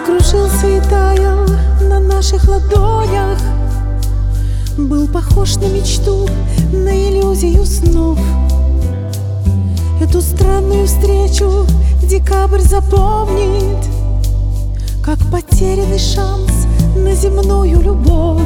кружился и таял на наших ладонях, был похож на мечту, на иллюзию снов. Эту странную встречу декабрь запомнит, как потерянный шанс на земную любовь.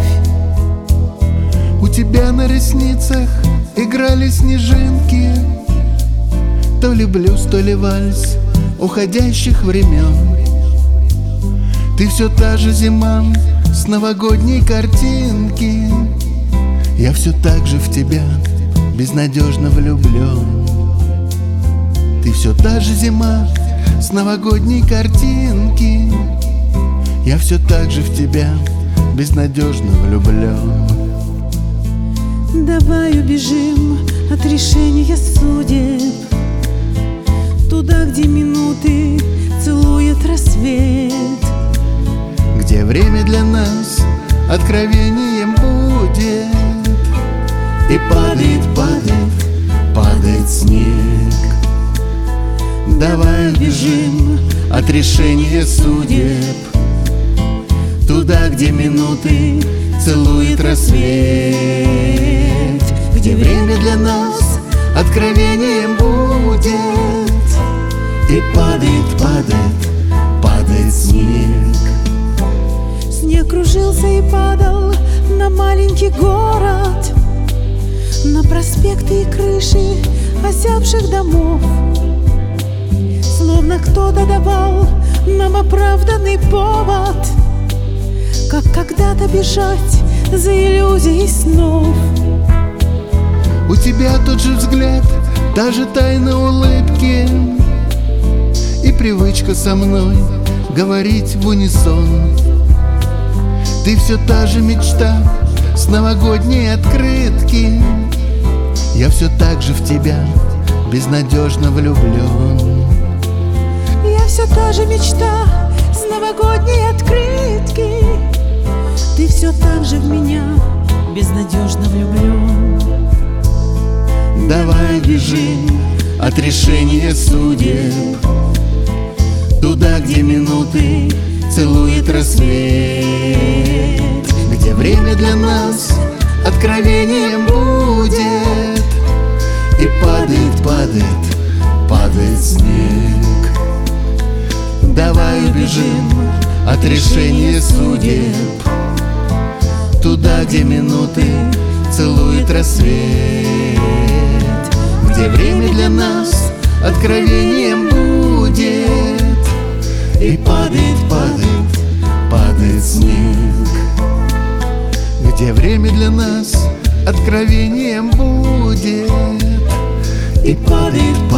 У тебя на ресницах играли снежинки, то ли блюз, то ли вальс уходящих времен. Ты все та же зима с новогодней картинки. Я все так же в тебя безнадежно влюблен. Ты все та же зима с новогодней картинки. Я все так же в тебя безнадежно влюблен. Давай убежим от решения судеб, туда, где минуты целует рассвет, где время для нас откровением будет. И падает, падает, падает снег. Давай убежим от решения судеб, туда, где минуты целует рассвет, где время для нас откровением будет. И падает, падает, падает снег. Снег кружился и падал на маленький город, на проспекты и крыши озябших домов. Словно кто-то давал нам оправданный повод, как когда-то бежать за иллюзией снов. У тебя тот же взгляд, та же тайна улыбки, и привычка со мной говорить в унисон. Ты все та же мечта с новогодней открытки. Я все так же в тебя безнадежно влюблен. Я все та же мечта с новогодней открытки. Ты все так же в меня безнадежно влюблен. Давай бежим от решения судеб, туда, где минуты целует рассвет, где время для нас откровением будет. И падает, падает, падает снег. Давай убежим от решения судеб, туда, где минуты целует рассвет, где время для нас откровением будет. И падает, падает, падает снег, где время для нас откровением будет. И падает, падает.